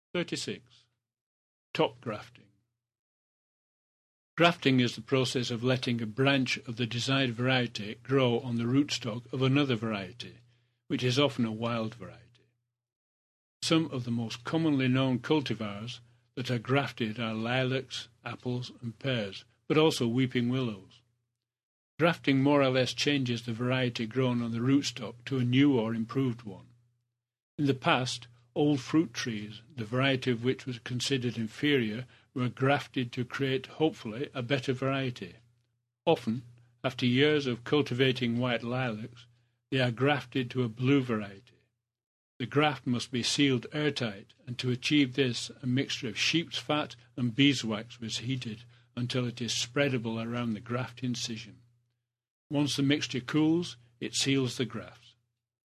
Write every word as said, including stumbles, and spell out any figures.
thirty-six. Top grafting. Grafting is the process of letting a branch of the desired variety grow on the rootstock of another variety, which is often a wild variety. Some of the most commonly known cultivars that are grafted are lilacs, apples, and pears, but also weeping willows. Grafting more or less changes the variety grown on the rootstock to a new or improved one. In the past, old fruit trees, the variety of which was considered inferior, were grafted to create, hopefully, a better variety. Often, after years of cultivating white lilacs, they are grafted to a blue variety. The graft must be sealed airtight, and to achieve this, a mixture of sheep's fat and beeswax was heated until it is spreadable around the graft incision. Once the mixture cools, it seals the grafts.